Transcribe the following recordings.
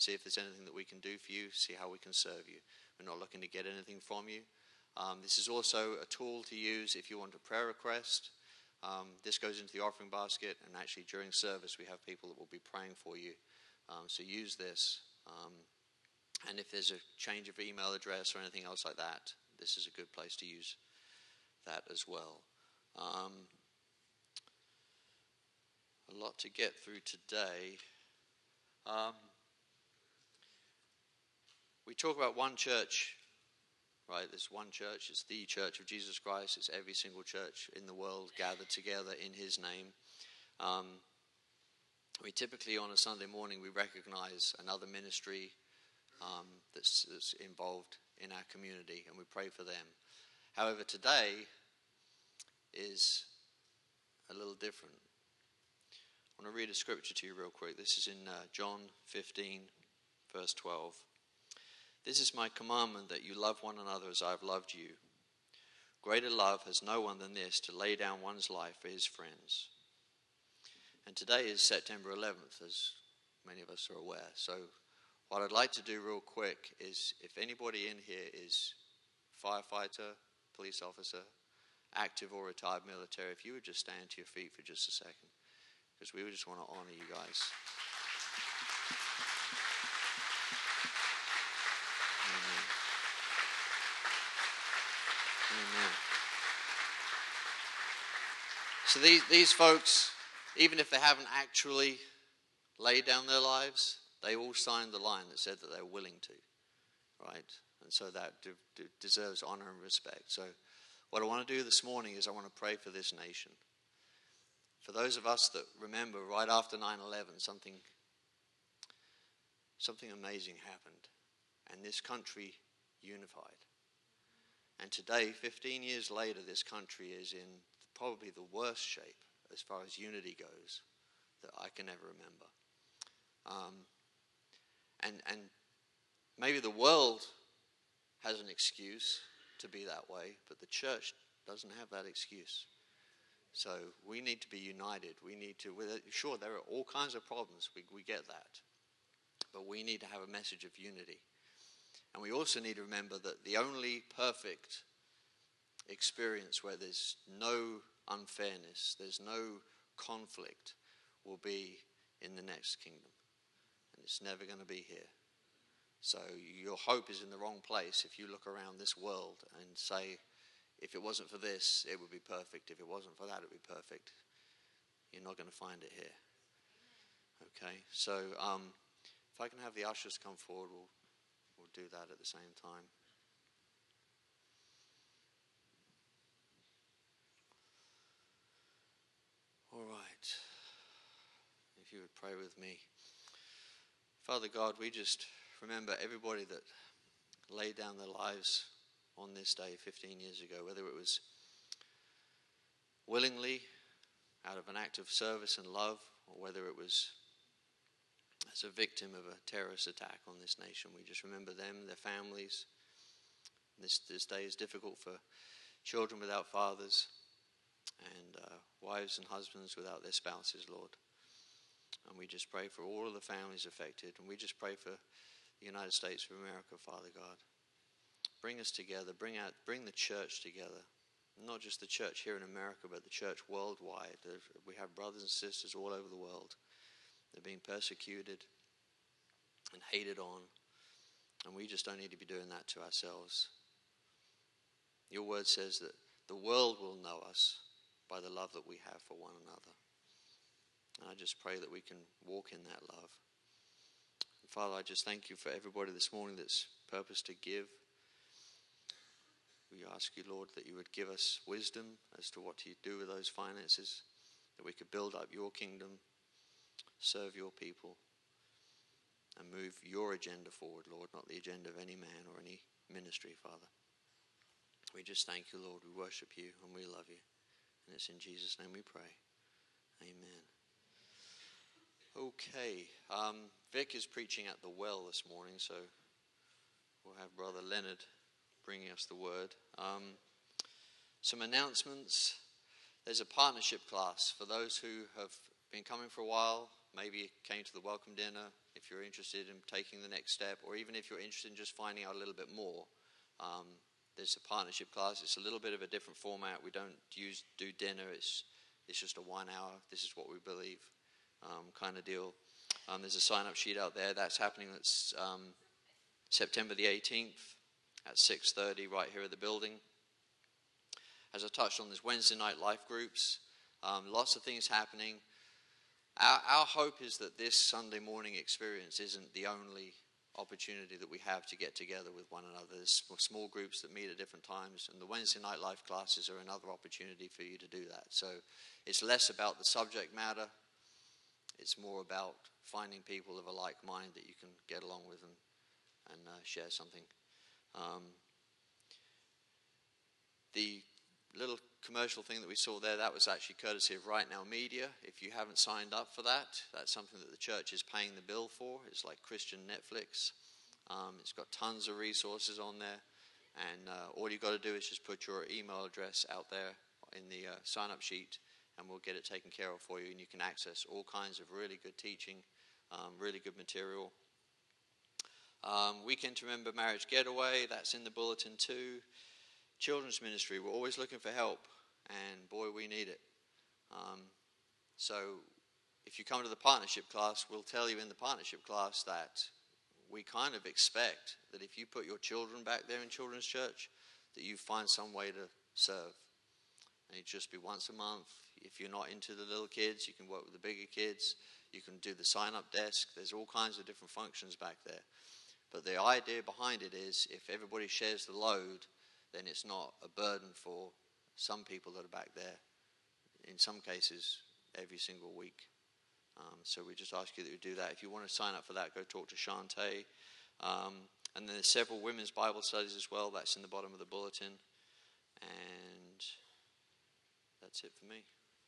see if there's anything that we can do for you, see how we can serve you. We're not looking to get anything from you. This is also a tool to use if you want a prayer request. This goes into the offering basket, and actually during service we have people that will be praying for you. So use this. And if there's a change of email address or anything else like that, this is a good place to use that as well. A lot to get through today. We talk about one church, right? There's one church. It's the Church of Jesus Christ. It's every single church in the world gathered together in his name. We typically on a Sunday morning we recognize another ministry that's involved in our community, and we pray for them. However, today is a little different. I want to read a scripture to you real quick. This is in John 15, verse 12. This is my commandment, that you love one another as I have loved you. Greater love has no one than this, to lay down one's life for his friends. And today is September 11th, as many of us are aware. So what I'd like to do real quick is, if anybody in here is firefighter, police officer, active or retired military, if you would just stand to your feet for just a second, because we would just want to honor you guys. Amen. Amen. So these folks, even if they haven't actually laid down their lives, they all signed the line that said that they're willing to, right? And so that deserves honor and respect. So what I want to do this morning is I want to pray for this nation. For those of us that remember, right after 9/11, something amazing happened, and this country unified. And today, 15 years later, this country is in probably the worst shape as far as unity goes that I can ever remember. And maybe the world has an excuse to be that way, but the church doesn't have that excuse. So we need to be united. We need to, sure, there are all kinds of problems. We get that. But we need to have a message of unity. And we also need to remember that the only perfect experience where there's no unfairness, there's no conflict, will be in the next kingdom. And it's never going to be here. So your hope is in the wrong place if you look around this world and say, if it wasn't for this, it would be perfect. If it wasn't for that, it would be perfect. You're not going to find it here. Okay, so if I can have the ushers come forward, we'll do that at the same time. All right. If you would pray with me. Father God, we just remember everybody that laid down their lives on this day 15 years ago, whether it was willingly, out of an act of service and love, or whether it was as a victim of a terrorist attack on this nation. We just remember them, their families. This day is difficult for children without fathers, and wives and husbands without their spouses, Lord. And we just pray for all of the families affected, and we just pray for the United States of America, Father God. Bring us together, bring the church together. Not just the church here in America, but the church worldwide. We have brothers and sisters all over the world. They're being persecuted and hated on, and we just don't need to be doing that to ourselves. Your word says that the world will know us by the love that we have for one another. And I just pray that we can walk in that love. And Father, I just thank you for everybody this morning that's purposed to give. We ask you, Lord, that you would give us wisdom as to what to do with those finances, that we could build up your kingdom, serve your people, and move your agenda forward, Lord, not the agenda of any man or any ministry, Father. We just thank you, Lord. We worship you and we love you. And it's in Jesus' name we pray. Amen. Okay. Vic is preaching at the well this morning, so we'll have Brother Leonard bringing us the word. Some announcements. There's a partnership class for those who have been coming for a while, maybe came to the welcome dinner, if you're interested in taking the next step, or even if you're interested in just finding out a little bit more, there's a partnership class. It's a little bit of a different format. We don't do dinner. It's just a 1 hour, this is what we believe kind of deal. There's a sign-up sheet out there. That's happening. That's September the 18th at 6:30 right here at the building. As I touched on, there's Wednesday night life groups. Lots of things happening. Our hope is that this Sunday morning experience isn't the only opportunity that we have to get together with one another. There's small groups that meet at different times, and the Wednesday night life classes are another opportunity for you to do that. So it's less about the subject matter. It's more about finding people of a like mind that you can get along with and share something. The little commercial thing that we saw there, that was actually courtesy of Right Now Media. If you haven't signed up for that, that's something that the church is paying the bill for. It's like Christian Netflix. It's got tons of resources on there, and all you've got to do is just put your email address out there in the sign-up sheet, and we'll get it taken care of for you, and you can access all kinds of really good teaching, really good material. Weekend to Remember Marriage Getaway, that's in the bulletin too. Children's ministry, we're always looking for help, and boy, we need it. So if you come to the partnership class, we'll tell you in the partnership class that we kind of expect that if you put your children back there in children's church, that you find some way to serve. And it'd just be once a month. If you're not into the little kids, you can work with the bigger kids. You can do the sign-up desk. There's all kinds of different functions back there. But the idea behind it is if everybody shares the load, then it's not a burden for some people that are back there, in some cases, every single week. So we just ask you that you do that. If you want to sign up for that, go talk to Shantae. And then there's several women's Bible studies as well. That's in the bottom of the bulletin. And that's it for me.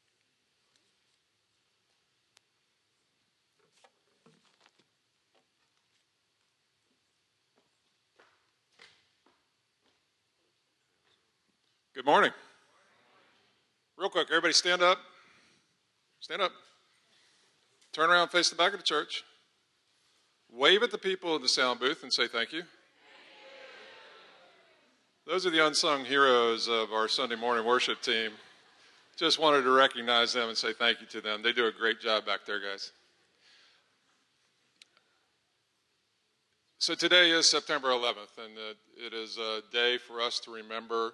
Good morning. Real quick, everybody stand up. Stand up. Turn around, face the back of the church. Wave at the people in the sound booth and say thank you. Those are the unsung heroes of our Sunday morning worship team. Just wanted to recognize them and say thank you to them. They do a great job back there, guys. So today is September 11th, and it is a day for us to remember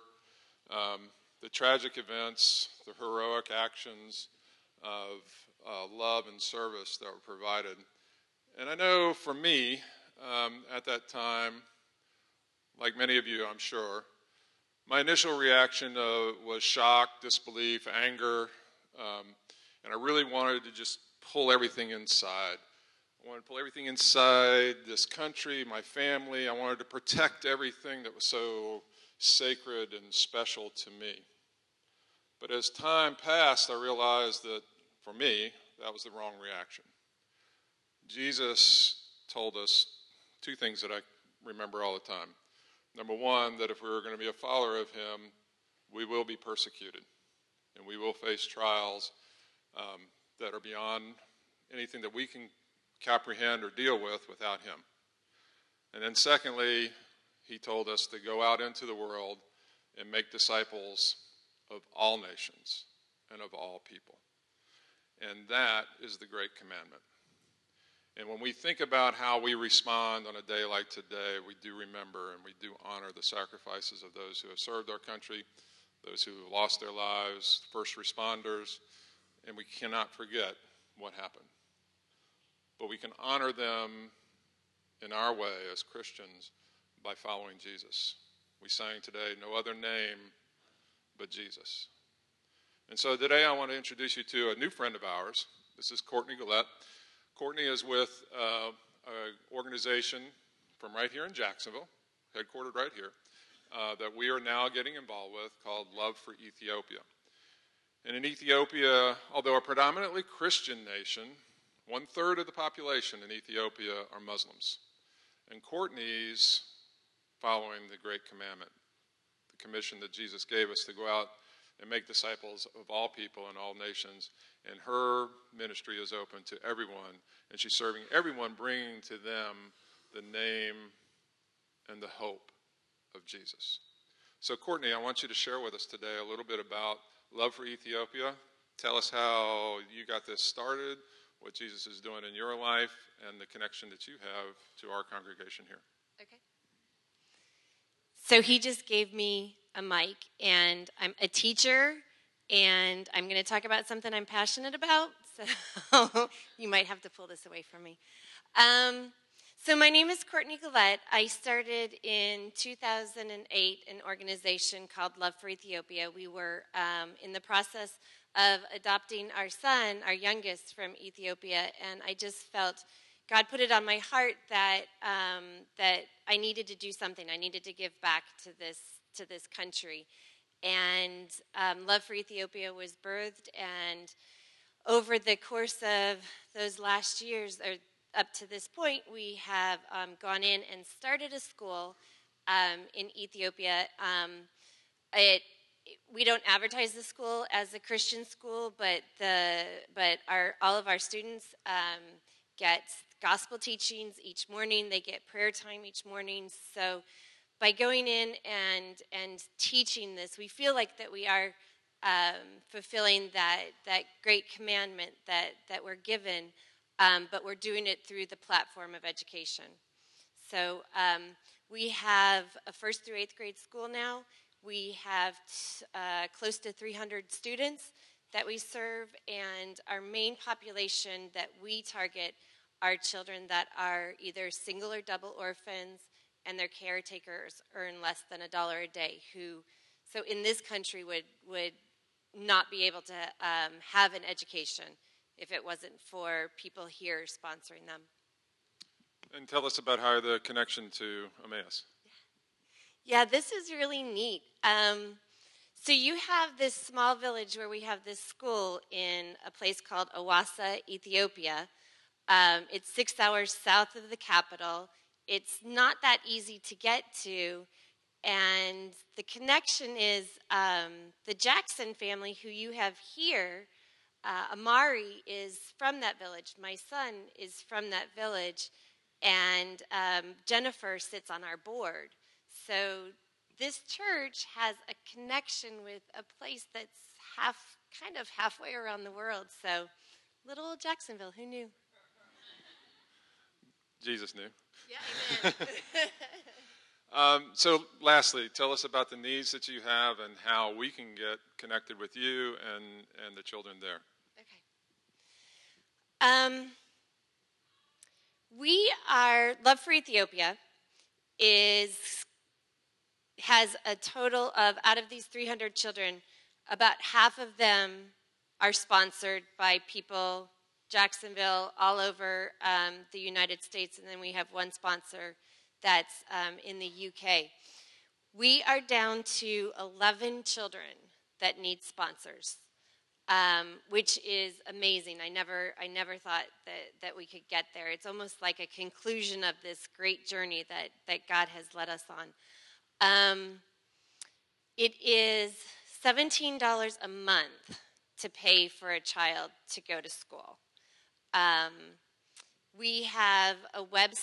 the tragic events, the heroic actions of love and service that were provided. And I know for me, at that time, like many of you, I'm sure, my initial reaction was shock, disbelief, anger, and I really wanted to just pull everything inside. I wanted to pull everything inside this country, my family. I wanted to protect everything that was so sacred and special to me. But as time passed, I realized that, for me, that was the wrong reaction. Jesus told us two things that I remember all the time. Number one, that if we were going to be a follower of him, we will be persecuted, and we will face trials that are beyond anything that we can comprehend or deal with without him. And then secondly, he told us to go out into the world and make disciples of all nations and of all people. And that is the great commandment. And when we think about how we respond on a day like today, we do remember and we do honor the sacrifices of those who have served our country, those who have lost their lives, first responders, and we cannot forget what happened. But we can honor them in our way as Christians by following Jesus. We sang today, no other name but Jesus. And so today I want to introduce you to a new friend of ours. This is Courtney Gillette. Courtney is with an organization from right here in Jacksonville, headquartered right here, that we are now getting involved with called Love for Ethiopia. And in Ethiopia, although a predominantly Christian nation, 1/3 of the population in Ethiopia are Muslims. And Courtney's following the Great Commandment, the commission that Jesus gave us to go out and make disciples of all people and all nations. And her ministry is open to everyone, and she's serving everyone, bringing to them the name and the hope of Jesus. So, Courtney, I want you to share with us today a little bit about Love for Ethiopia. Tell us how you got this started, what Jesus is doing in your life, and the connection that you have to our congregation here. Okay. So he just gave me a mic, and I'm a teacher, and I'm going to talk about something I'm passionate about, so you might have to pull this away from me. So my name is Courtney Gillette. I started in 2008 an organization called Love for Ethiopia. We were in the process of adopting our son, our youngest, from Ethiopia, and I just felt God put it on my heart that that I needed to do something. I needed to give back to this country, and Love for Ethiopia was birthed. And over the course of those last years, or up to this point, we have gone in and started a school in Ethiopia. We don't advertise the school as a Christian school, but all of our students get gospel teachings each morning. They get prayer time each morning. So by going in and teaching this, we feel like that we are fulfilling that great commandment that we're given, but we're doing it through the platform of education. So we have a 1st through 8th grade school now. We have close to 300 students that we serve, and our main population that we target are children that are either single or double orphans, and their caretakers earn less than $1 a day, so in this country would not be able to have an education if it wasn't for people here sponsoring them. And tell us about how the connection to Emmaus. Yeah, this is really neat. So you have this small village where we have this school in a place called Awassa, Ethiopia. It's 6 hours south of the capital. It's not that easy to get to. And the connection is the Jackson family, who you have here. Amari is from that village. My son is from that village. And Jennifer sits on our board. So this church has a connection with a place that's kind of halfway around the world. So little old Jacksonville, who knew? Jesus knew. Yeah, amen. So lastly, tell us about the needs that you have and how we can get connected with you and the children there. Okay. Love for Ethiopia has a total of, out of these 300 children, about half of them are sponsored by people, Jacksonville, all over the United States, and then we have one sponsor that's in the UK. We are down to 11 children that need sponsors, which is amazing. I never thought that we could get there. It's almost like a conclusion of this great journey that God has led us on. It is $17 a month to pay for a child to go to school. We have a website.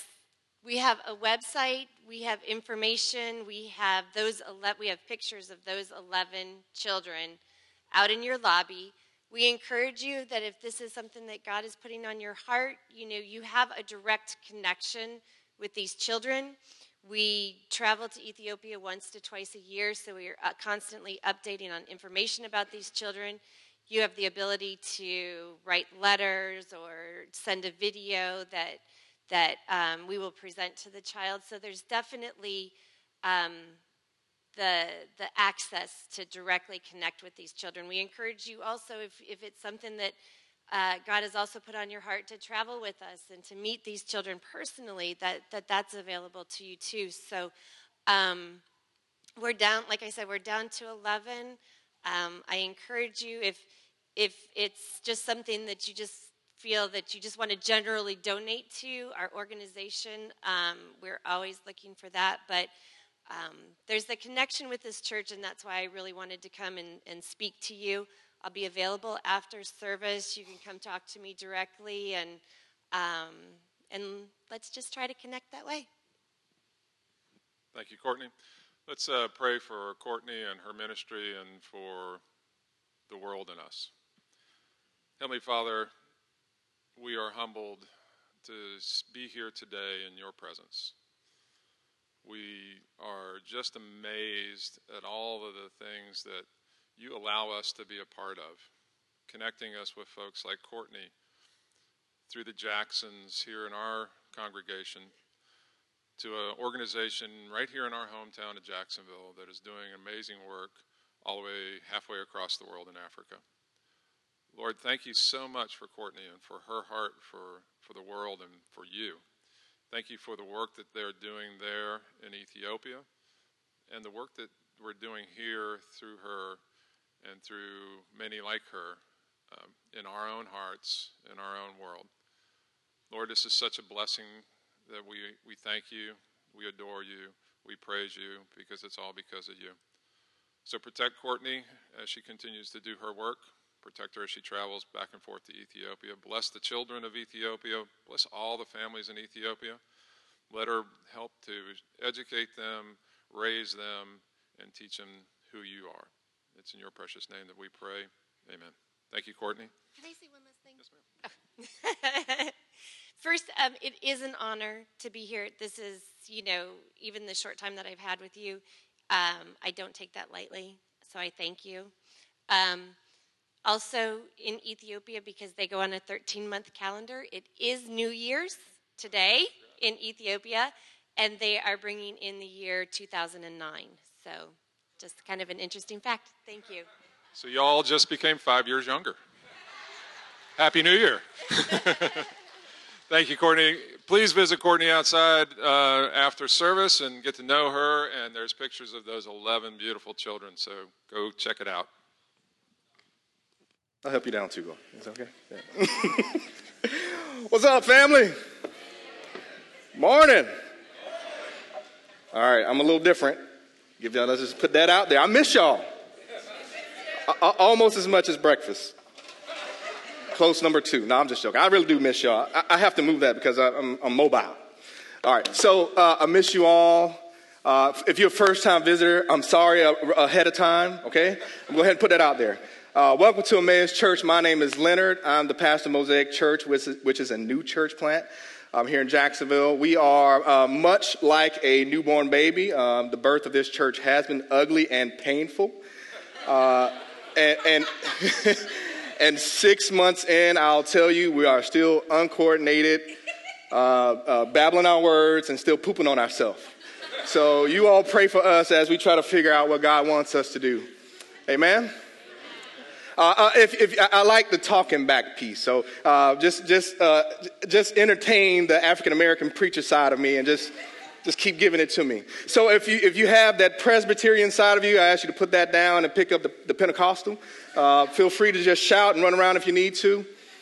We have information. We have pictures of those 11 children out in your lobby. We encourage you that if this is something that God is putting on your heart, you have a direct connection with these children. We travel to Ethiopia once to twice a year, so we are constantly updating on information about these children. You have the ability to write letters or send a video that we will present to the child. So there's definitely the access to directly connect with these children. We encourage you also, if it's something that God has also put on your heart, to travel with us and to meet these children personally, that's available to you too. So we're down, like I said, we're down to 11. I encourage you, if it's just something that you just feel that you just want to generally donate to our organization, we're always looking for that. But there's the connection with this church, and that's why I really wanted to come and speak to you. I'll be available after service. You can come talk to me directly, and let's just try to connect that way. Thank you, Courtney. Let's pray for Courtney and her ministry and for the world and us. Heavenly Father, we are humbled to be here today in your presence. We are just amazed at all of the things that you allow us to be a part of, connecting us with folks like Courtney through the Jacksons here in our congregation to an organization right here in our hometown of Jacksonville that is doing amazing work all the way halfway across the world in Africa. Lord, thank you so much for Courtney and for her heart for the world and for you. Thank you for the work that they're doing there in Ethiopia and the work that we're doing here through her and through many like her in our own hearts, in our own world. Lord, this is such a blessing that we thank you, we adore you, we praise you, because it's all because of you. So protect Courtney as she continues to do her work. Protect her as she travels back and forth to Ethiopia. Bless the children of Ethiopia. Bless all the families in Ethiopia. Let her help to educate them, raise them, and teach them who you are. It's in your precious name that we pray. Amen. Thank you, Courtney. Can I say one last thing? Yes, ma'am. First, it is an honor to be here. This is, even the short time that I've had with you, I don't take that lightly, so I thank you. Also, in Ethiopia, because they go on a 13-month calendar, it is New Year's today in Ethiopia, and they are bringing in the year 2009. So just kind of an interesting fact. Thank you. So y'all just became 5 years younger. Happy New Year. Thank you, Courtney. Please visit Courtney outside after service and get to know her. And there's pictures of those 11 beautiful children, so go check it out. I'll help you down too, Go. Is that okay? Yeah. What's up, family? Morning. All right, I'm a little different. Let's just put that out there. I miss y'all. Almost as much as breakfast. Close number 2. No, I'm just joking. I really do miss y'all. I have to move that because I'm mobile. All right, so I miss you all. If you're a first-time visitor, I'm sorry ahead of time, okay? Go ahead and put that out there. Welcome to Emmaus Church. My name is Leonard. I'm the pastor of Mosaic Church, which is a new church plant here in Jacksonville. We are much like a newborn baby. The birth of this church has been ugly and painful. And 6 months in, I'll tell you, we are still uncoordinated, babbling our words, and still pooping on ourselves. So you all pray for us as we try to figure out what God wants us to do. Amen? If I like the talking back piece, so just entertain the African American preacher side of me and just keep giving it to me. So if you have that Presbyterian side of you, I ask you to put that down and pick up the Pentecostal. Feel free to just shout and run around if you need to.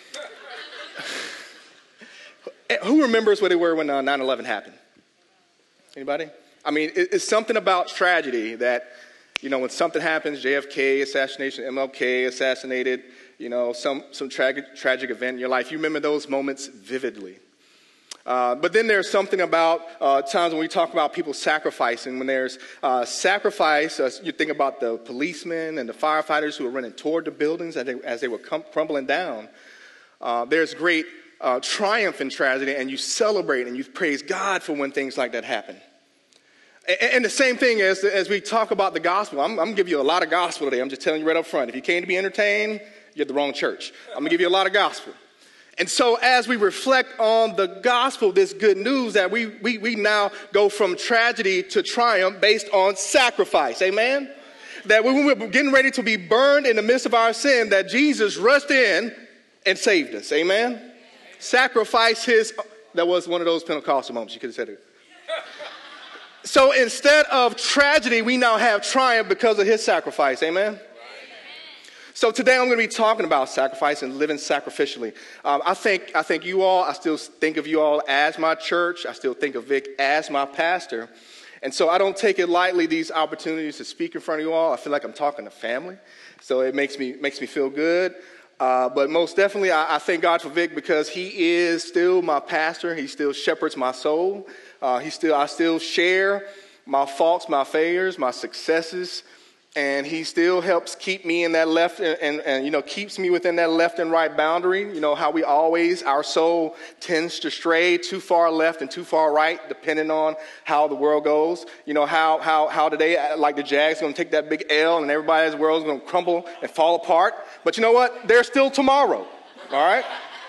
Who remembers where they were when 9/11 happened? Anybody? I mean, it's something about tragedy that, when something happens, JFK assassination, MLK assassinated, some tragic event in your life, you remember those moments vividly. But then there's something about times when we talk about people sacrificing. When there's sacrifice, you think about the policemen and the firefighters who are running toward the buildings as they were crumbling down. There's great triumph in tragedy, and you celebrate and you praise God for when things like that happen. And the same thing as we talk about the gospel. I'm going to give you a lot of gospel today. I'm just telling you right up front. If you came to be entertained, you're at the wrong church. I'm going to give you a lot of gospel. And so as we reflect on the gospel, this good news that we now go from tragedy to triumph based on sacrifice. Amen? That when we were getting ready to be burned in the midst of our sin, that Jesus rushed in and saved us. Amen? Sacrifice that was one of those Pentecostal moments. You could have said it. So instead of tragedy, we now have triumph because of his sacrifice. Amen? So today I'm going to be talking about sacrifice and living sacrificially. I still think of you all as my church. I still think of Vic as my pastor. And so I don't take it lightly, these opportunities to speak in front of you all. I feel like I'm talking to family. So it makes me feel good. But most definitely, I thank God for Vic because he is still my pastor. He still shepherds my soul. I still share my faults, my failures, my successes. And he still helps keep me in that left and keeps me within that left and right boundary. You know, how our soul tends to stray too far left and too far right, depending on how the world goes. You know, how today, like the Jags, going to take that big L and everybody's world is going to crumble and fall apart. But you know what? There's still tomorrow. All right?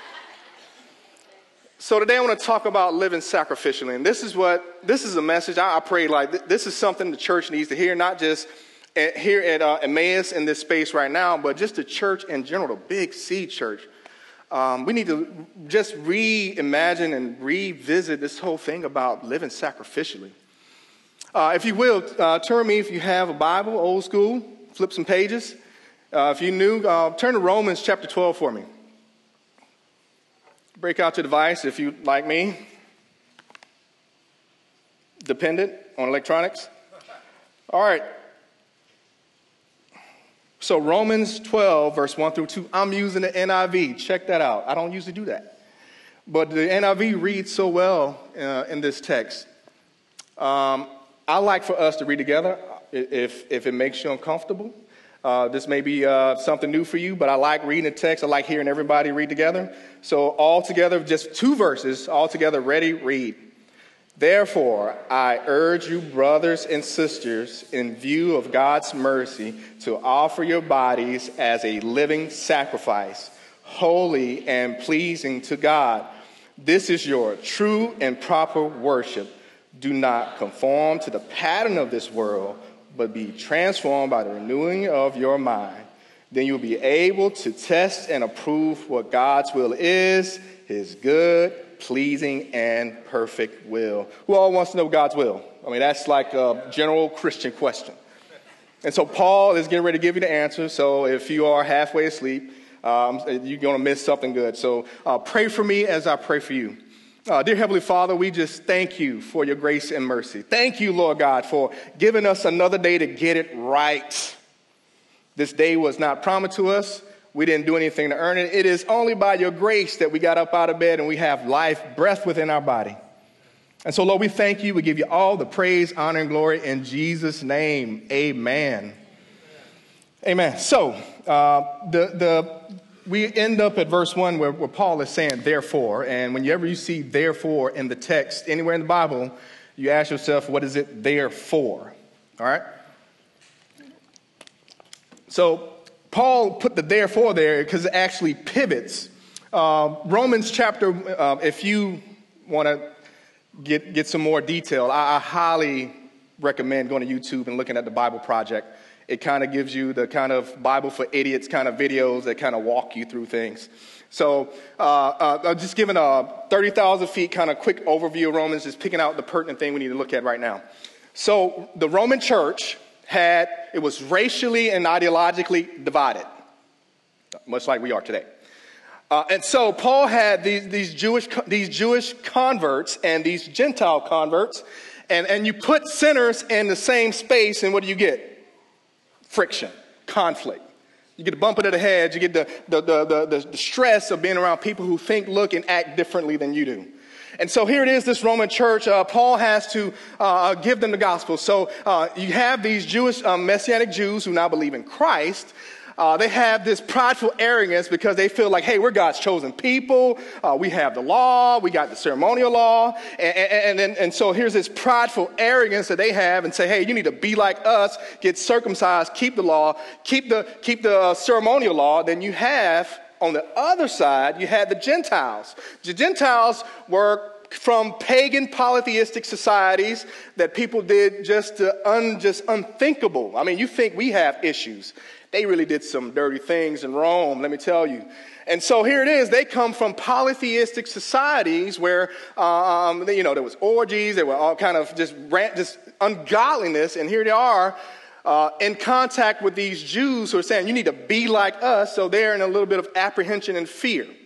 So today I want to talk about living sacrificially. And this is a message I pray like this is something the church needs to hear, not just here at Emmaus in this space right now, but just the church in general, the Big C church. We need to just reimagine and revisit this whole thing about living sacrificially. If you will, turn with me if you have a Bible, old school, flip some pages. If you're new, turn to Romans chapter 12 for me. Break out your device if you, like me, dependent on electronics. All right. So Romans 12, verse 1 through 2, I'm using the NIV. Check that out. I don't usually do that. But the NIV reads so well in this text. I like for us to read together if it makes you uncomfortable. This may be something new for you, but I like reading the text. I like hearing everybody read together. So all together, just 2 verses, all together, ready, read. Therefore, I urge you, brothers and sisters, in view of God's mercy, to offer your bodies as a living sacrifice, holy and pleasing to God. This is your true and proper worship. Do not conform to the pattern of this world, but be transformed by the renewing of your mind. Then you'll be able to test and approve what God's will is, his good, pleasing, and perfect will. Who all wants to know God's will? I mean, that's like a general Christian question. And so Paul is getting ready to give you the answer. So if you are halfway asleep, you're going to miss something good. So pray for me as I pray for you. Dear Heavenly Father, we just thank you for your grace and mercy. Thank you, Lord God, for giving us another day to get it right. This day was not promised to us. We didn't do anything to earn it. It is only by your grace that we got up out of bed and we have life, breath within our body. And so, Lord, we thank you. We give you all the praise, honor, and glory in Jesus' name. Amen. Amen. So we end up at verse 1 where Paul is saying, therefore. And whenever you see therefore in the text, anywhere in the Bible, you ask yourself, what is it there for? All right? So Paul put the therefore there because it actually pivots. Romans chapter, if you want to get some more detail, I highly recommend going to YouTube and looking at the Bible Project. It kind of gives you the kind of Bible for idiots kind of videos that kind of walk you through things. So I'm just giving a 30,000 feet kind of quick overview of Romans, just picking out the pertinent thing we need to look at right now. So the Roman church it was racially and ideologically divided, much like we are today. And so Paul had these Jewish converts and these Gentile converts, and you put sinners in the same space, and what do you get? Friction, conflict. You get the bump to the head. You get the stress of being around people who think, look, and act differently than you do. And so here it is, this Roman church. Paul has to give them the gospel. So you have these Jewish Messianic Jews who now believe in Christ. They have this prideful arrogance because they feel like, hey, we're God's chosen people. We have the law. We got the ceremonial law. And so here's this prideful arrogance that they have and say, hey, you need to be like us, get circumcised, keep the law, keep the ceremonial law. Then you have, on the other side, you had the Gentiles. The Gentiles were from pagan polytheistic societies that people did just unthinkable. I mean, you think we have issues. They really did some dirty things in Rome, let me tell you. And so here it is. They come from polytheistic societies where, there was orgies. There were all kind of just ungodliness. And here they are in contact with these Jews who are saying, you need to be like us. So they're in a little bit of apprehension and fear.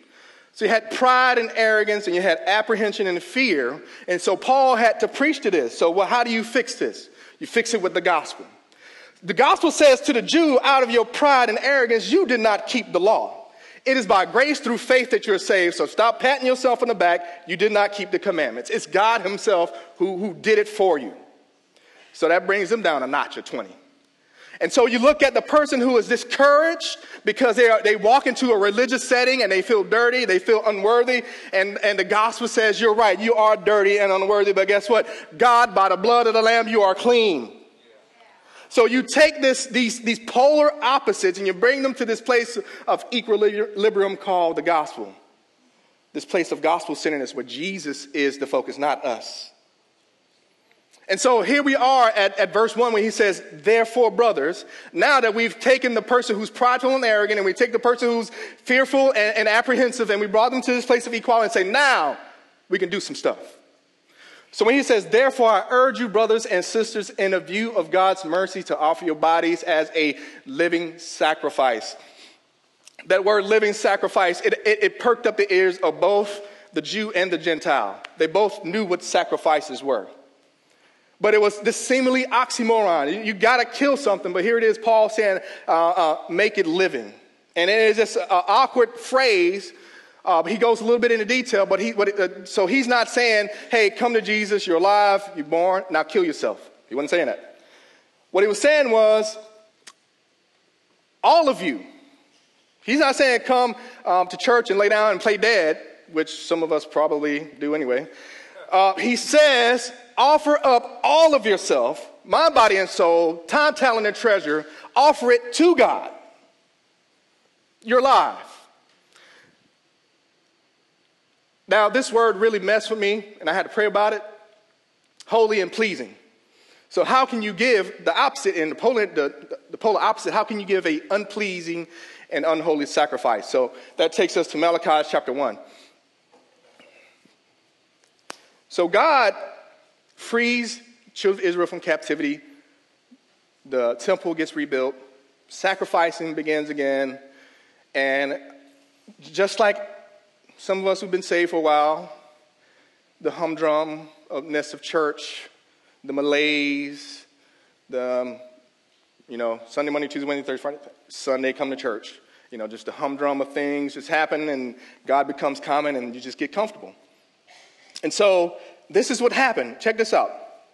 So you had pride and arrogance, and you had apprehension and fear. And so Paul had to preach to this. So, well, how do you fix this? You fix it with the gospel. The gospel says to the Jew, out of your pride and arrogance, you did not keep the law. It is by grace through faith that you're saved. So stop patting yourself on the back. You did not keep the commandments. It's God himself who did it for you. So that brings them down a notch of 20. And so you look at the person who is discouraged because they walk into a religious setting and they feel dirty, they feel unworthy, and the gospel says, you're right, you are dirty and unworthy, but guess what? God, by the blood of the Lamb, you are clean. So you take these polar opposites and you bring them to this place of equilibrium called the gospel. This place of gospel centeredness where Jesus is the focus, not us. And so here we are at verse 1 when he says, therefore, brothers, now that we've taken the person who's prideful and arrogant and we take the person who's fearful and apprehensive and we brought them to this place of equality and say, now we can do some stuff. So when he says, therefore, I urge you, brothers and sisters, in a view of God's mercy to offer your bodies as a living sacrifice. That word living sacrifice, it perked up the ears of both the Jew and the Gentile. They both knew what sacrifices were. But it was this seemingly oxymoron. You got to kill something, but here it is, Paul saying, make it living. And it is just an awkward phrase. He goes a little bit into detail, but so he's not saying, hey, come to Jesus, you're alive, you're born, now kill yourself. He wasn't saying that. What he was saying was, all of you. He's not saying come to church and lay down and play dead, which some of us probably do anyway. He says, offer up all of yourself, mind, body, and soul, time, talent, and treasure. Offer it to God. You're alive. Now, this word really messed with me, and I had to pray about it. Holy and pleasing. So how can you give the opposite, in the polar opposite, how can you give a unpleasing and unholy sacrifice? So that takes us to Malachi chapter 1. So God frees children of Israel from captivity. The temple gets rebuilt. Sacrificing begins again. And just like some of us who've been saved for a while, the humdrumness of church, the malaise, Sunday, Monday, Tuesday, Wednesday, Thursday, Friday, Sunday, come to church. Just the humdrum of things just happen and God becomes common and you just get comfortable. And so this is what happened. Check this out.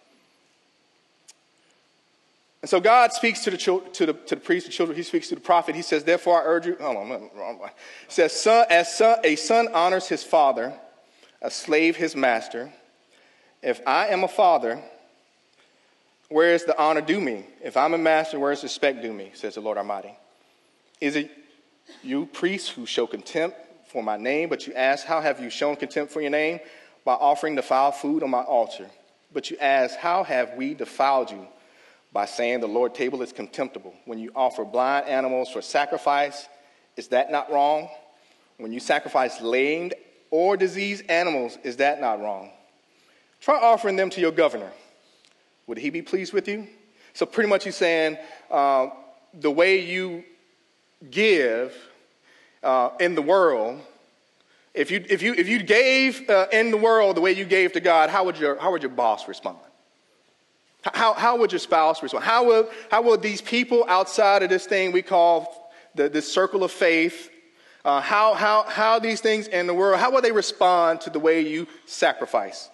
And so God speaks to the priest, the children. He speaks to the prophet. He says, therefore I urge you. Hold on, wrong way. He says, a son honors his father, a slave his master. If I am a father, where is the honor due me? If I'm a master, where is respect due me? Says the Lord Almighty. Is it you priests who show contempt for my name, but you ask, how have you shown contempt for your name? By offering defiled food on my altar. But you ask, how have we defiled you? By saying the Lord's table is contemptible. When you offer blind animals for sacrifice, is that not wrong? When you sacrifice lamed or diseased animals, is that not wrong? Try offering them to your governor. Would he be pleased with you? So pretty much he's saying the way you give in the world, if you gave in the world the way you gave to God, how would your boss respond? How would your spouse respond? How will these people outside of this thing we call this circle of faith, how these things in the world, how will they respond to the way you sacrifice?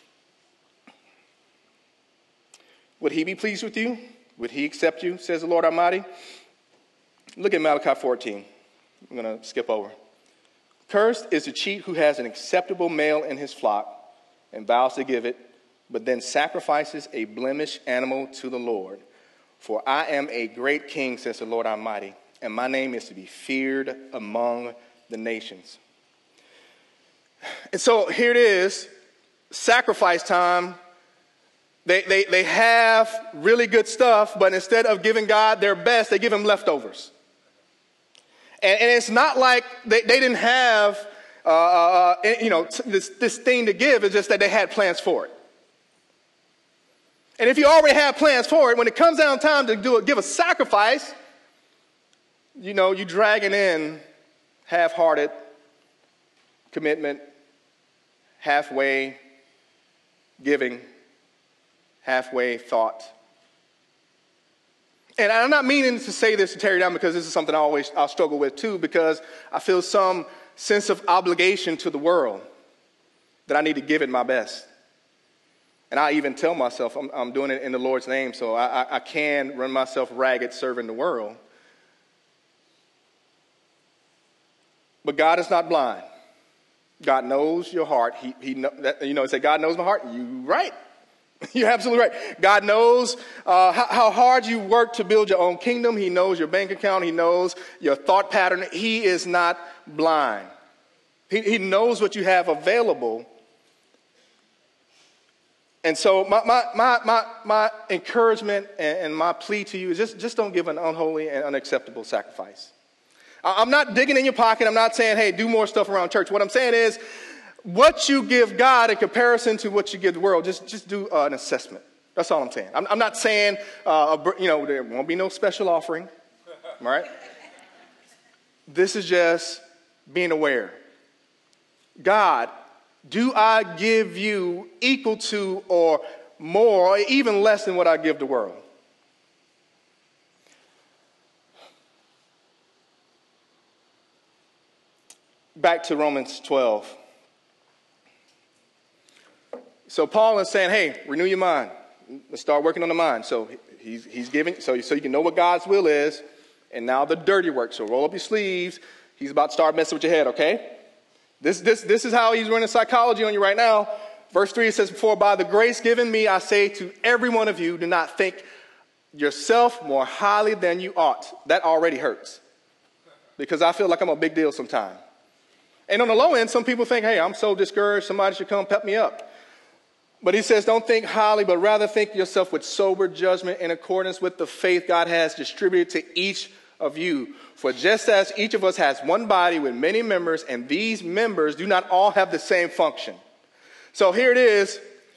Would he be pleased with you? Would he accept you, says the Lord Almighty? Look at Malachi 14. I'm going to skip over. Cursed is the cheat who has an acceptable male in his flock and vows to give it, but then sacrifices a blemished animal to the Lord. For I am a great king, says the Lord Almighty, and my name is to be feared among the nations. And so here it is, sacrifice time. They have really good stuff, but instead of giving God their best, they give him leftovers. And it's not like they didn't have, this thing to give. It's just that they had plans for it. And if you already have plans for it, when it comes down time to give a sacrifice, you dragging in half-hearted commitment, halfway giving, halfway thought. And I'm not meaning to say this to tear you down, because this is something I'll struggle with too, because I feel some sense of obligation to the world that I need to give it my best. And I even tell myself I'm doing it in the Lord's name, so I can run myself ragged serving the world. But God is not blind. God knows your heart. Say, God knows my heart. You're right. You're absolutely right. God knows how hard you work to build your own kingdom. He knows your bank account. He knows your thought pattern. He is not blind. He knows what you have available. And so my encouragement and my plea to you is just don't give an unholy and unacceptable sacrifice. I'm not digging in your pocket. I'm not saying, hey, do more stuff around church. What I'm saying is, what you give God in comparison to what you give the world, just do an assessment. That's all I'm saying. I'm not saying, there won't be no special offering, right? This is just being aware. God, do I give you equal to or more or even less than what I give the world? Back to Romans 12. So Paul is saying, hey, renew your mind. Let's start working on the mind. So he's giving, so you can know what God's will is. And now the dirty work. So roll up your sleeves. He's about to start messing with your head, okay? This is how he's running psychology on you right now. Verse 3, it says, for by the grace given me, I say to every one of you, do not think yourself more highly than you ought. That already hurts. Because I feel like I'm a big deal sometimes. And on the low end, some people think, hey, I'm so discouraged, somebody should come pep me up. But he says, don't think highly, but rather think yourself with sober judgment in accordance with the faith God has distributed to each of you. For just as each of us has one body with many members, and these members do not all have the same function. So here it is.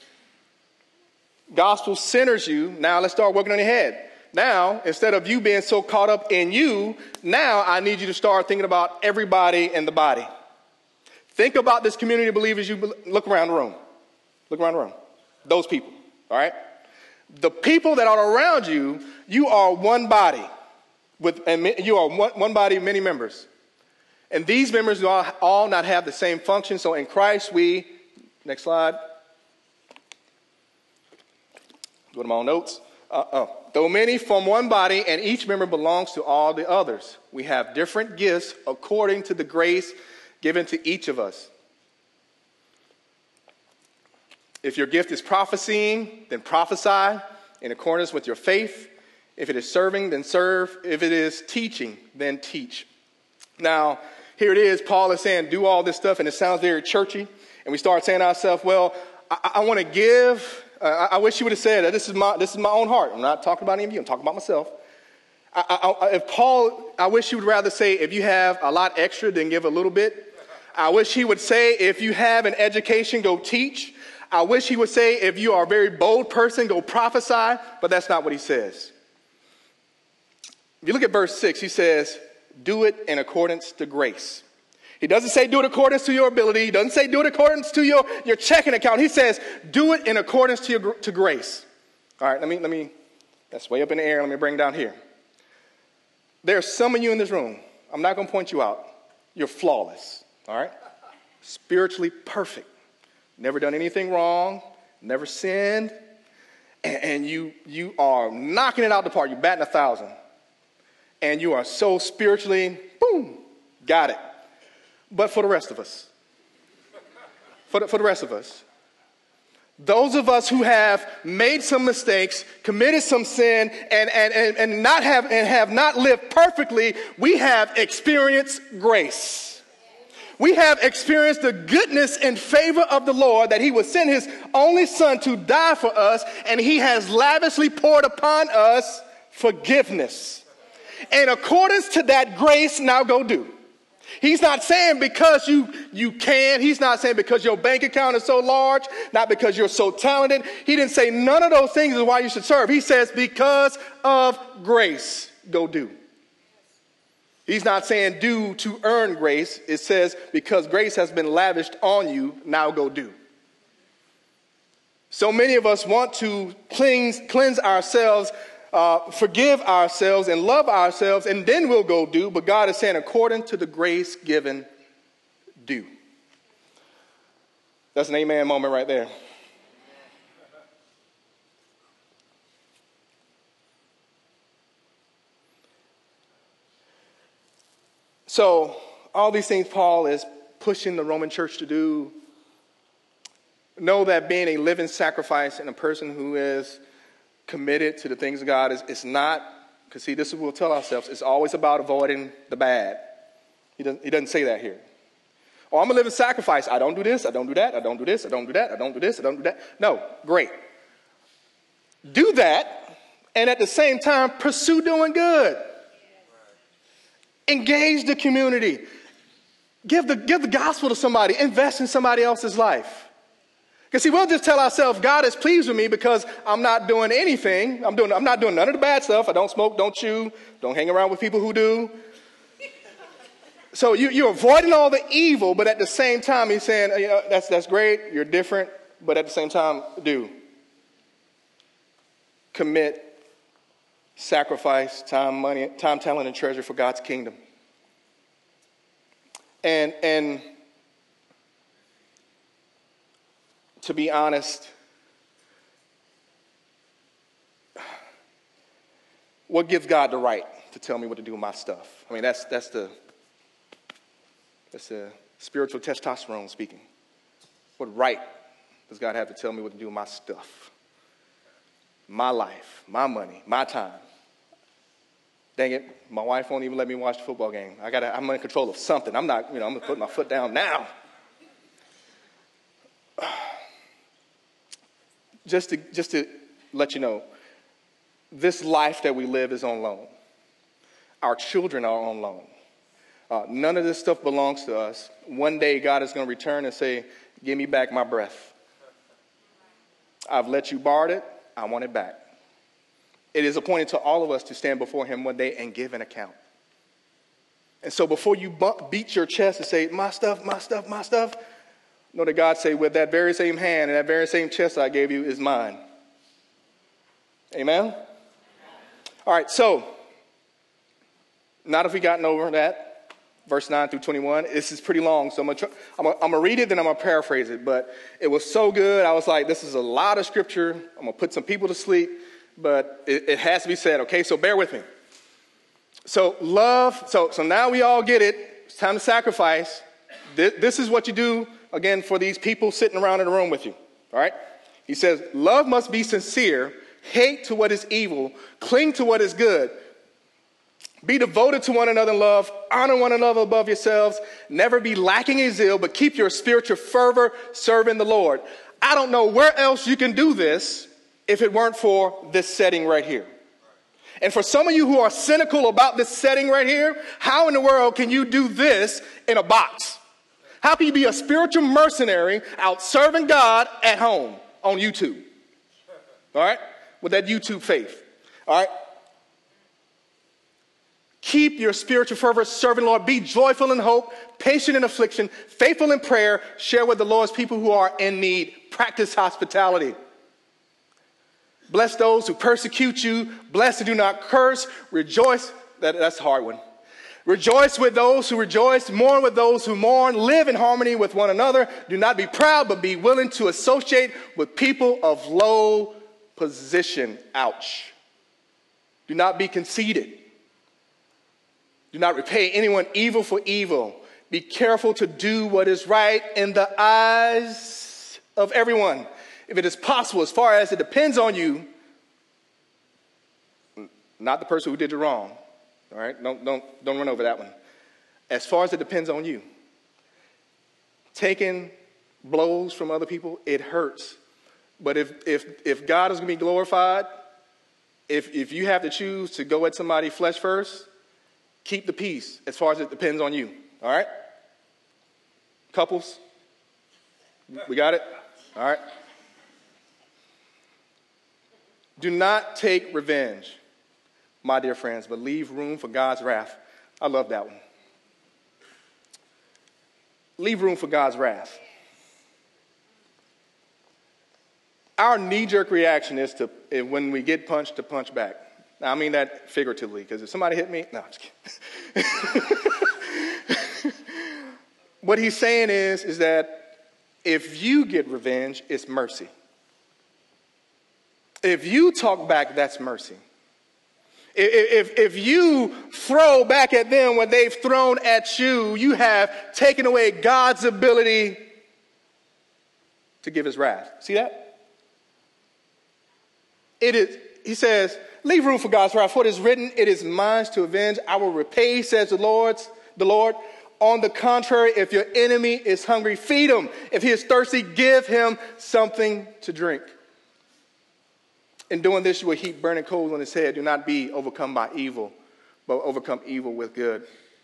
Gospel centers you. Now let's start working on your head. Now, instead of you being so caught up in you, now I need you to start thinking about everybody in the body. Think about this community of believers. You look around the room. Look around the room. Those people, all right? The people that are around you, you are one body. You are one body, many members. And these members do all not have the same function. So in Christ next slide. Go to my own notes. Though many form one body and each member belongs to all the others, we have different gifts according to the grace given to each of us. If your gift is prophesying, then prophesy in accordance with your faith. If it is serving, then serve. If it is teaching, then teach. Now, here it is. Paul is saying, do all this stuff, and it sounds very churchy. And we start saying to ourselves, well, I want to give. I wish you would have said that this is my own heart. I'm not talking about any of you. I'm talking about myself. I wish he would rather say, if you have a lot extra, then give a little bit. I wish he would say, if you have an education, go teach. I wish he would say, if you are a very bold person, go prophesy. But that's not what he says. If you look at verse 6, he says, do it in accordance to grace. He doesn't say do it according to your ability. He doesn't say do it according to your checking account. He says do it in accordance to grace. All right, let me, that's way up in the air. Let me bring it down here. There are some of you in this room. I'm not going to point you out. You're flawless, all right? Spiritually perfect. Never done anything wrong. Never sinned. And you are knocking it out the park. You're batting 1,000. And you are so spiritually, boom, got it. But for the rest of us, for the rest of us, those of us who have made some mistakes, committed some sin, and have not lived perfectly, we have experienced grace. We have experienced the goodness and favor of the Lord, that he would send his only son to die for us, and he has lavishly poured upon us forgiveness. In accordance to that grace, now go do. He's not saying because you can. He's not saying because your bank account is so large, not because you're so talented. He didn't say none of those things is why you should serve. He says because of grace, go do. He's not saying do to earn grace. It says because grace has been lavished on you, now go do. So many of us want to cleanse ourselves, forgive ourselves, and love ourselves, and then we'll go do. But God is saying according to the grace given, do. That's an amen moment right there. So all these things Paul is pushing the Roman church to do. Know that being a living sacrifice and a person who is committed to the things of God is not, because see, this is what we'll tell ourselves, it's always about avoiding the bad. He doesn't say that here. Oh, I'm a living sacrifice. I don't do this, I don't do that, I don't do this, I don't do that, I don't do this, I don't do that. No, great. Do that, and at the same time, pursue doing good. Engage the community. Give the gospel to somebody. Invest in somebody else's life. Because see, we'll just tell ourselves, God is pleased with me because I'm not doing anything. I'm not doing none of the bad stuff. I don't smoke, don't chew, don't hang around with people who do. So you're avoiding all the evil, but at the same time, he's saying, you know, that's great. You're different, but at the same time, do. Commit. Sacrifice, time, money, time, talent, and treasure for God's kingdom. And to be honest, what gives God the right to tell me what to do with my stuff? I mean, that's the spiritual testosterone speaking. What right does God have to tell me what to do with my stuff? My life, my money, my time. Dang it, my wife won't even let me watch the football game. I'm in control of something. I'm going to put my foot down now. Just to let you know, this life that we live is on loan. Our children are on loan. None of this stuff belongs to us. One day God is going to return and say, give me back my breath. I've let you borrow it. I want it back. It is appointed to all of us to stand before him one day and give an account. And so before you beat your chest and say, my stuff, my stuff, my stuff, know that God say, with that very same hand and that very same chest I gave you is mine. Amen? All right, so, not if we gotten over that, verse 9 through 21. This is pretty long, so I'm going to read it, then I'm going to paraphrase it. But it was so good, I was like, this is a lot of scripture. I'm going to put some people to sleep. But it has to be said, okay? So bear with me. So love, so now we all get it. It's time to sacrifice. This is what you do, again, for these people sitting around in the room with you, all right? He says, love must be sincere, hate to what is evil, cling to what is good. Be devoted to one another in love, honor one another above yourselves, never be lacking in zeal, but keep your spiritual fervor serving the Lord. I don't know where else you can do this if it weren't for this setting right here. And for some of you who are cynical about this setting right here, how in the world can you do this in a box? How can you be a spiritual mercenary out serving God at home on YouTube? All right? With that YouTube faith. All right? Keep your spiritual fervor serving the Lord. Be joyful in hope, patient in affliction, faithful in prayer. Share with the Lord's people who are in need. Practice hospitality. Bless those who persecute you. Bless and do not curse. Rejoice. That's a hard one. Rejoice with those who rejoice. Mourn with those who mourn. Live in harmony with one another. Do not be proud, but be willing to associate with people of low position. Ouch. Do not be conceited. Do not repay anyone evil for evil. Be careful to do what is right in the eyes of everyone. If it is possible, as far as it depends on you, not the person who did you wrong, all right? Don't run over that one. As far as it depends on you, taking blows from other people, it hurts. But if God is going to be glorified, if you have to choose to go at somebody's flesh first, keep the peace as far as it depends on you, all right? Couples, we got it? All right. Do not take revenge, my dear friends, but leave room for God's wrath. I love that one. Leave room for God's wrath. Our knee-jerk reaction is to, when we get punched, to punch back. Now, I mean that figuratively, because if somebody hit me, no, I'm just kidding. What he's saying is that if you get revenge, it's mercy. If you talk back, that's mercy. If you throw back at them what they've thrown at you, you have taken away God's ability to give his wrath. See that? It is, he says, leave room for God's wrath. For it is written, it is mine to avenge. I will repay, says the Lord. On the contrary, if your enemy is hungry, feed him. If he is thirsty, give him something to drink. In doing this, you will heap burning coals on his head. Do not be overcome by evil, but overcome evil with good.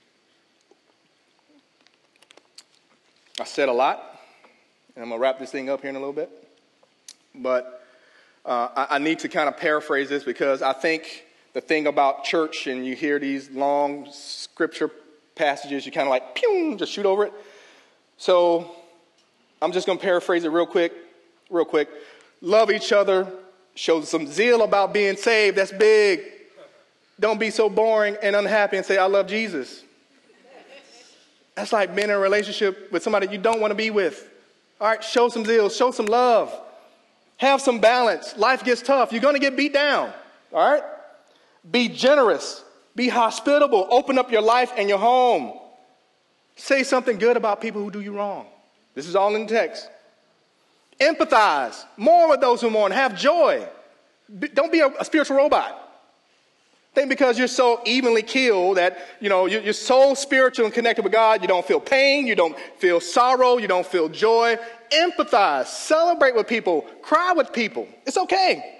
I said a lot, and I'm going to wrap this thing up here in a little bit. But I need to kind of paraphrase this, because I think the thing about church, and you hear these long scripture passages, you kind of like, pew, just shoot over it. So I'm just going to paraphrase it real quick. Love each other. Show some zeal about being saved. That's big. Don't be so boring and unhappy and say, I love Jesus. That's like being in a relationship with somebody you don't want to be with. All right, show some zeal. Show some love. Have some balance. Life gets tough. You're going to get beat down. All right? Be generous. Be hospitable. Open up your life and your home. Say something good about people who do you wrong. This is all in the text. Empathize. Mourn with those who mourn. Have joy. Don't be a spiritual robot. Think because you're so evenly killed that, you're so spiritual and connected with God, you don't feel pain, you don't feel sorrow, you don't feel joy. Empathize. Celebrate with people. Cry with people. It's okay.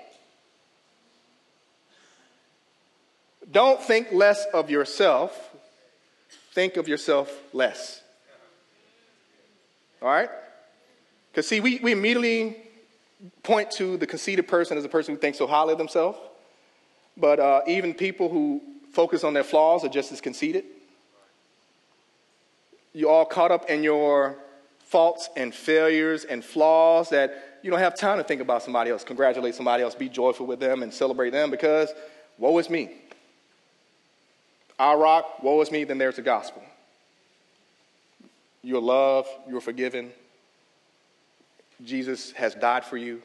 Don't think less of yourself. Think of yourself less. All right? Because, see, we immediately point to the conceited person as a person who thinks so highly of themselves. But even people who focus on their flaws are just as conceited. You're all caught up in your faults and failures and flaws that you don't have time to think about somebody else, congratulate somebody else, be joyful with them and celebrate them, because woe is me. Our rock, woe is me, then there's the gospel. You're loved, you're forgiven. Jesus has died for you.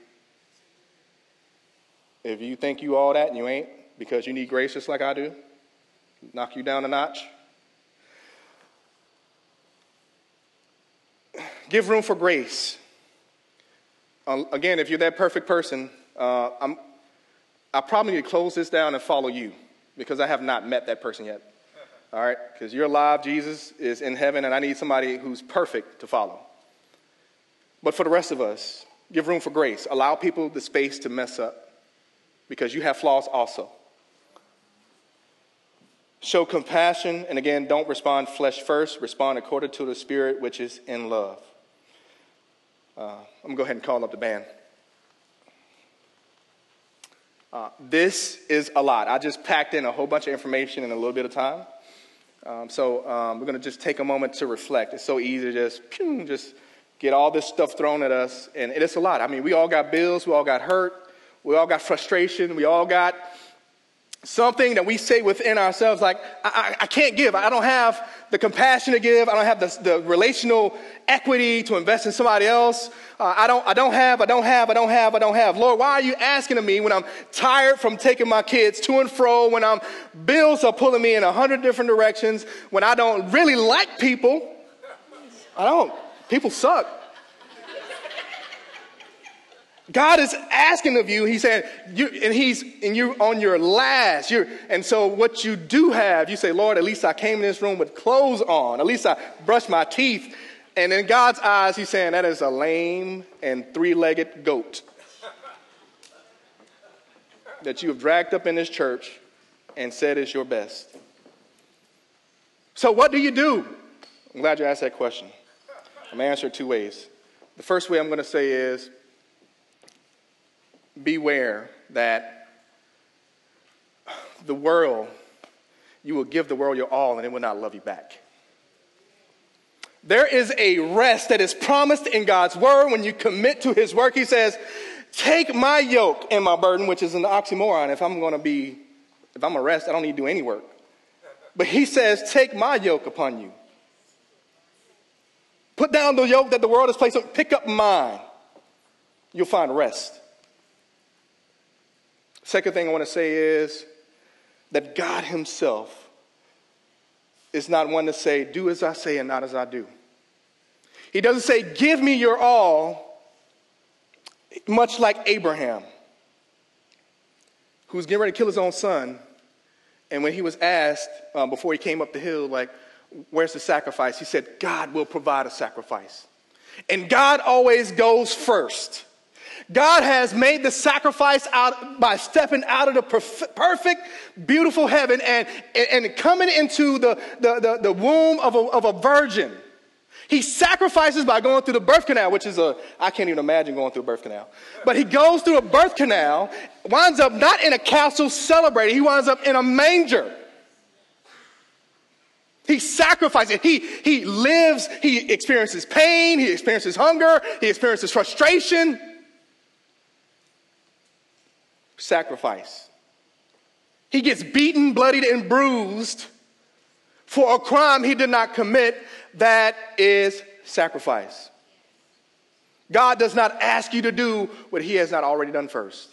If you think you all that and you ain't, because you need grace just like I do, knock you down a notch. Give room for grace. Again, if you're that perfect person, I probably need to close this down and follow you, because I have not met that person yet. All right? Because you're alive, Jesus is in heaven, and I need somebody who's perfect to follow. But for the rest of us, give room for grace. Allow people the space to mess up, because you have flaws also. Show compassion, and again, don't respond flesh first. Respond according to the Spirit, which is in love. I'm going to go ahead and call up the band. This is a lot. I just packed in a whole bunch of information in a little bit of time. So we're going to just take a moment to reflect. It's so easy to just get all this stuff thrown at us. And it's a lot. I mean, we all got bills. We all got hurt. We all got frustration. We all got something that we say within ourselves like, I can't give. I don't have the compassion to give. I don't have the relational equity to invest in somebody else. I don't have. Lord, why are you asking of me when I'm tired from taking my kids to and fro, when bills are pulling me in 100 different directions, when I don't really like people? People suck. God is asking of you, he's saying, you're on your last. And so what you do have, you say, Lord, at least I came in this room with clothes on. At least I brushed my teeth. And in God's eyes, he's saying that is a lame and three-legged goat that you have dragged up in this church and said is your best. So what do you do? I'm glad you asked that question. I'm going to answer it two ways. The first way I'm going to say is, beware that the world you will give the world your all and it will not love you back. There is a rest that is promised in God's word when you commit to his work. He says, take my yoke and my burden, which is an oxymoron. If I'm a rest, I don't need to do any work. But he says, take my yoke upon you. Put down the yoke that the world has placed on, pick up mine. You'll find rest. Second thing I want to say is that God himself is not one to say, do as I say and not as I do. He doesn't say, give me your all, much like Abraham, who was getting ready to kill his own son. And when he was asked before he came up the hill, like, where's the sacrifice? He said, God will provide a sacrifice. And God always goes first. God has made the sacrifice out by stepping out of the perfect, beautiful heaven and coming into the womb of a virgin. He sacrifices by going through the birth canal, which is I can't even imagine going through a birth canal. But he goes through a birth canal, winds up not in a castle celebrating, he winds up in a manger. He sacrifices. He lives, he experiences pain, he experiences hunger, he experiences frustration. Sacrifice. He gets beaten, bloodied, and bruised for a crime he did not commit. That is sacrifice. God does not ask you to do what he has not already done first.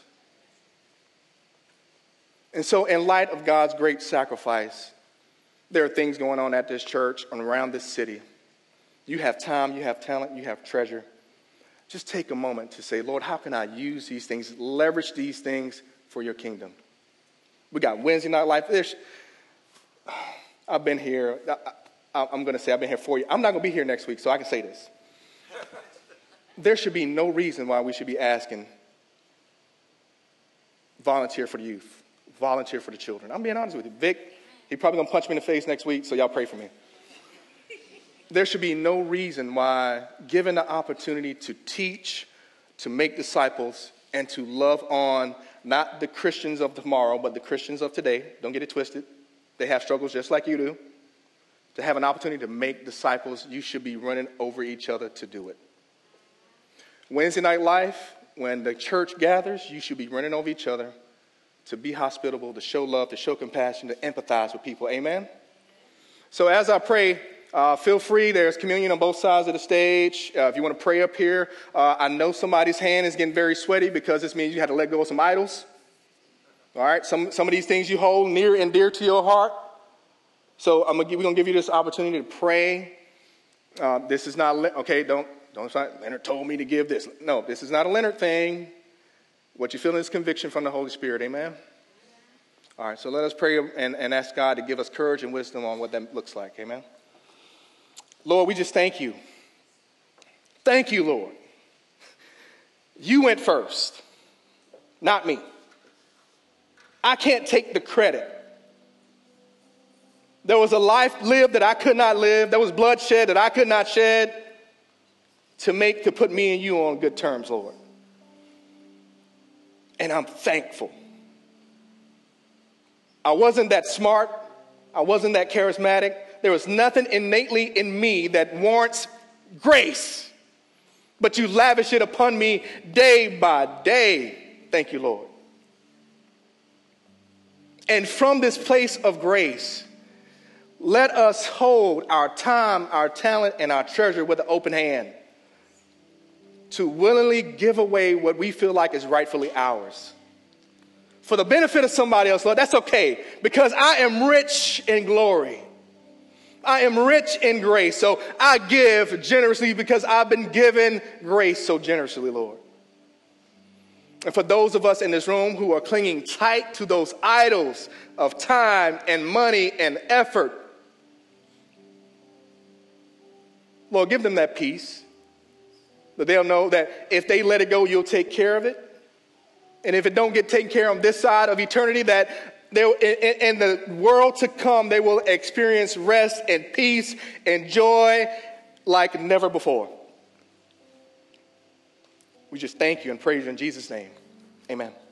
And so in light of God's great sacrifice, there are things going on at this church and around this city. You have time, you have talent, you have treasure. Just take a moment to say, Lord, how can I use these things, leverage these things for your kingdom? We got Wednesday Night Life. I've been here. I'm going to say I've been here 4 years. I'm not going to be here next week, so I can say this. There should be no reason why we should be asking volunteer for the youth, volunteer for the children. I'm being honest with you. Vic, he's probably going to punch me in the face next week, so y'all pray for me. There should be no reason why, given the opportunity to teach, to make disciples, and to love on not the Christians of tomorrow, but the Christians of today. Don't get it twisted. They have struggles just like you do. To have an opportunity to make disciples, you should be running over each other to do it. Wednesday Night Life, when the church gathers, you should be running over each other to be hospitable, to show love, to show compassion, to empathize with people. Amen? So as I pray, feel free. There's communion on both sides of the stage. If you want to pray up here, I know somebody's hand is getting very sweaty because this means you had to let go of some idols. All right? Some of these things you hold near and dear to your heart. So we're going to give you this opportunity to pray. This is not, okay, don't say, Leonard told me to give this. No, this is not a Leonard thing. What you feel is conviction from the Holy Spirit. Amen? All right, so let us pray and ask God to give us courage and wisdom on what that looks like. Amen? Lord, we just thank you. Thank you, Lord. You went first, not me. I can't take the credit. There was a life lived that I could not live. There was blood shed that I could not shed to put me and you on good terms, Lord. And I'm thankful. I wasn't that smart. I wasn't that charismatic. There was nothing innately in me that warrants grace. But you lavish it upon me day by day. Thank you, Lord. And from this place of grace, let us hold our time, our talent, and our treasure with an open hand to willingly give away what we feel like is rightfully ours. For the benefit of somebody else, Lord, that's okay, because I am rich in glory. I am rich in grace, so I give generously because I've been given grace so generously, Lord. And for those of us in this room who are clinging tight to those idols of time and money and effort, Lord, give them that peace, that they'll know that if they let it go, you'll take care of it. And if it don't get taken care of on this side of eternity, that in the world to come, they will experience rest and peace and joy like never before. We just thank you and praise you in Jesus' name. Amen.